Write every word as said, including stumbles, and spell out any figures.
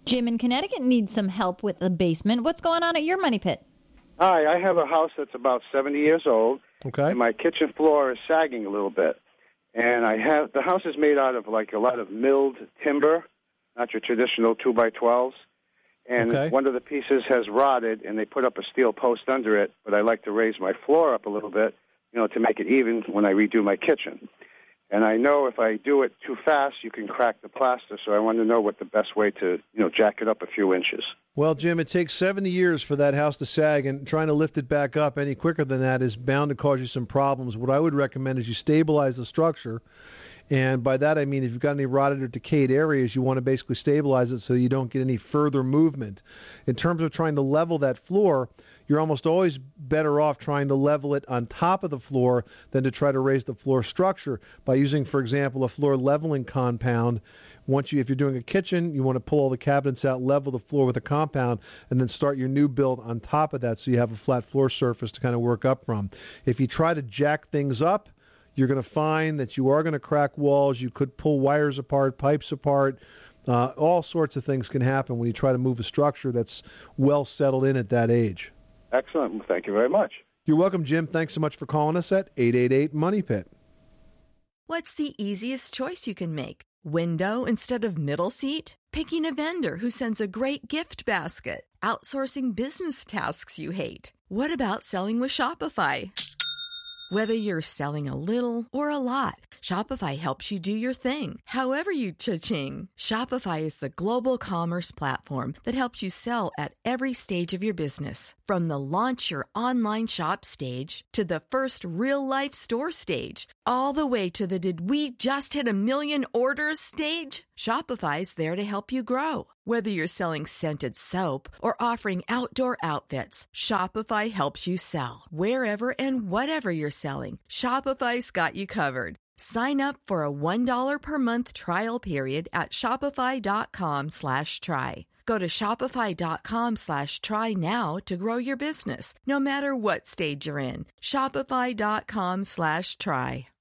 Jim in Connecticut needs some help with the basement. What's going on at your money pit? Hi, I have a house that's about seventy years old. Okay. And my kitchen floor is sagging a little bit. And I have the house is made out of like a lot of milled timber, not your traditional two by twelves. And okay. one of the pieces has rotted, and they put up a steel post under it. But I like to raise my floor up a little bit, you know, to make it even when I redo my kitchen. And I know if I do it too fast, you can crack the plaster. So I want to know what the best way to, you know, jack it up a few inches. Well, Jim, it takes seventy years for that house to sag, and trying to lift it back up any quicker than that is bound to cause you some problems. What I would recommend is you stabilize the structure. And by that, I mean, if you've got any rotted or decayed areas, you want to basically stabilize it so you don't get any further movement. In terms of trying to level that floor, you're almost always better off trying to level it on top of the floor than to try to raise the floor structure by using, for example, a floor leveling compound. Once you, if you're doing a kitchen, you want to pull all the cabinets out, level the floor with a compound, and then start your new build on top of that so you have a flat floor surface to kind of work up from. If you try to jack things up, you're going to find that you are going to crack walls. You could pull wires apart, pipes apart. Uh, all sorts of things can happen when you try to move a structure that's well settled in at that age. Excellent. Well, thank you very much. You're welcome, Jim. Thanks so much for calling us at eight eight eight, MONEY PIT. What's the easiest choice you can make? Window instead of middle seat? Picking a vendor who sends a great gift basket? Outsourcing business tasks you hate? What about selling with Shopify? Whether you're selling a little or a lot, Shopify helps you do your thing, however you cha-ching. Shopify is the global commerce platform that helps you sell at every stage of your business. From the launch your online shop stage to the first real-life store stage, all the way to the did we just hit a million orders stage. Shopify's there to help you grow. Whether you're selling scented soap or offering outdoor outfits, Shopify helps you sell. Wherever and whatever you're selling, Shopify's got you covered. Sign up for a one dollar per month trial period at shopify.com slash try. Go to shopify.com slash try now to grow your business, no matter what stage you're in. Shopify.com slash try.